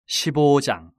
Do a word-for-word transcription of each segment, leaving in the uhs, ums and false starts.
십오 장.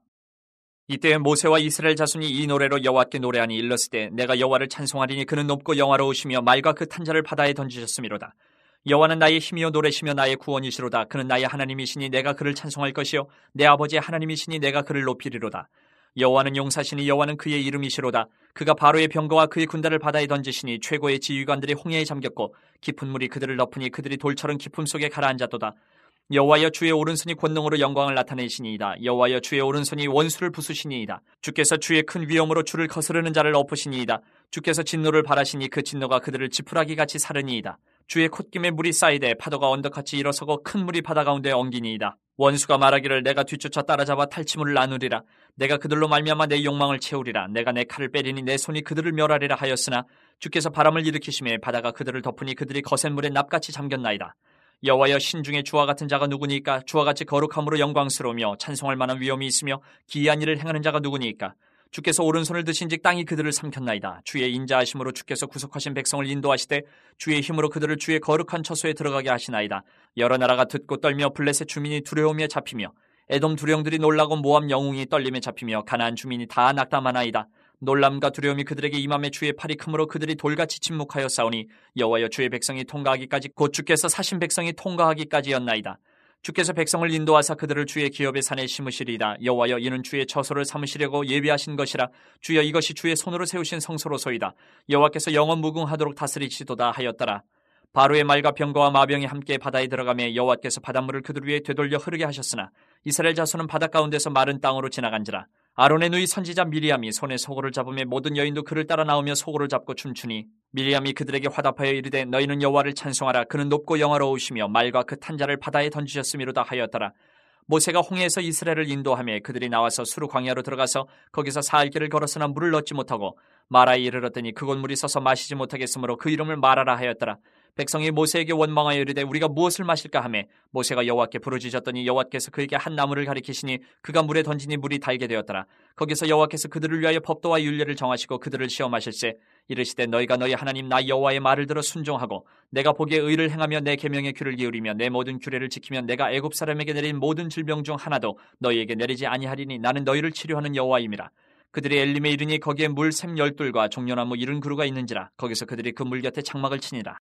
이때 모세와 이스라엘 자손이 이 노래로 여호와께 노래하니 일렀을 때 내가 여호와를 찬송하리니 그는 높고 영화로우시며 말과 그 탄자를 바다에 던지셨음이로다. 여호와는 나의 힘이요 노래시며 나의 구원이시로다. 그는 나의 하나님이시니 내가 그를 찬송할 것이요 내 아버지의 하나님이시니 내가 그를 높이리로다. 여호와는 용사시니 여호와는 그의 이름이시로다. 그가 바로의 병거와 그의 군대를 바다에 던지시니 최고의 지휘관들이 홍해에 잠겼고 깊은 물이 그들을 덮으니 그들이 돌처럼 깊음 속에 가라앉았도다. 여호와여 주의 오른손이 권능으로 영광을 나타내시니이다. 여호와여 주의 오른손이 원수를 부수시니이다. 주께서 주의 큰 위엄으로 주를 거스르는 자를 엎으시니이다. 주께서 진노를 바라시니 그 진노가 그들을 지푸라기같이 사르니이다. 주의 콧김에 물이 쌓이되 파도가 언덕같이 일어서고 큰 물이 바다 가운데 엉기니이다. 원수가 말하기를 내가 뒤쫓아 따라잡아 탈취물을 나누리라. 내가 그들로 말미암아 내 욕망을 채우리라. 내가 내 칼을 빼리니 내 손이 그들을 멸하리라 하였으나 주께서 바람을 일으키심에 바다가 그들을 덮으니 그들이 거센 물에 납같이 잠겼나이다. 여호와여 신중에 주와 같은 자가 누구니까? 주와 같이 거룩함으로 영광스러우며 찬송할 만한 위엄이 있으며 기이한 일을 행하는 자가 누구니까? 주께서 오른손을 드신즉 땅이 그들을 삼켰나이다. 주의 인자하심으로 주께서 구속하신 백성을 인도하시되 주의 힘으로 그들을 주의 거룩한 처소에 들어가게 하시나이다. 여러 나라가 듣고 떨며 블레셋 주민이 두려움에 잡히며 에돔 두령들이 놀라고 모압 영웅이 떨림에 잡히며 가나안 주민이 다 낙담하나이다. 놀람과 두려움이 그들에게 임함에 주의 팔이 크므로 그들이 돌같이 침묵하여 싸우니 여호와여 주의 백성이 통과하기까지 곧 주께서 사신 백성이 통과하기까지였나이다. 주께서 백성을 인도하사 그들을 주의 기업의 산에 심으시리이다. 여호와여 이는 주의 처소를 삼으시려고 예비하신 것이라. 주여 이것이 주의 손으로 세우신 성소로소이다. 여호와께서 영원 무궁하도록 다스리시도다 하였더라. 바로의 말과 병거와 마병이 함께 바다에 들어가며 여호와께서 바닷물을 그들 위에 되돌려 흐르게 하셨으나 이스라엘 자손은 바다 가운데서 마른 땅으로 지나간지라. 아론의 누이 선지자 미리암이 손에 소고를 잡으며 모든 여인도 그를 따라 나오며 소고를 잡고 춤추니 미리암이 그들에게 화답하여 이르되 너희는 여호와를 찬송하라. 그는 높고 영화로우시며 말과 그 탄자를 바다에 던지셨음이로다 하였더라. 모세가 홍해에서 이스라엘을 인도하며 그들이 나와서 수르 광야로 들어가서 거기서 사흘 길을 걸었으나 물을 얻지 못하고 마라에 이르렀더니 그곳 물이 서서 마시지 못하겠으므로 그 이름을 마라라 하였더라. 백성이 모세에게 원망하여 이르되 우리가 무엇을 마실까 하매 모세가 여호와께 부르짖었더니 여호와께서 그에게 한 나무를 가리키시니 그가 물에 던지니 물이 달게 되었더라. 거기서 여호와께서 그들을 위하여 법도와 율례를 정하시고 그들을 시험하실세 이르시되 너희가 너희 하나님 나 여호와의 말을 들어 순종하고 내가 보기에 의를 행하며 내 계명에 귀를 기울이며 내 모든 규례를 지키면 내가 애굽 사람에게 내린 모든 질병 중 하나도 너희에게 내리지 아니하리니 나는 너희를 치료하는 여호와임이라. 그들이 엘림에 이르니 거기에 물 샘 열둘과 종려나무 이른 그루가 있는지라. 거기서 그들이 그 물 곁에 장막을 치니라.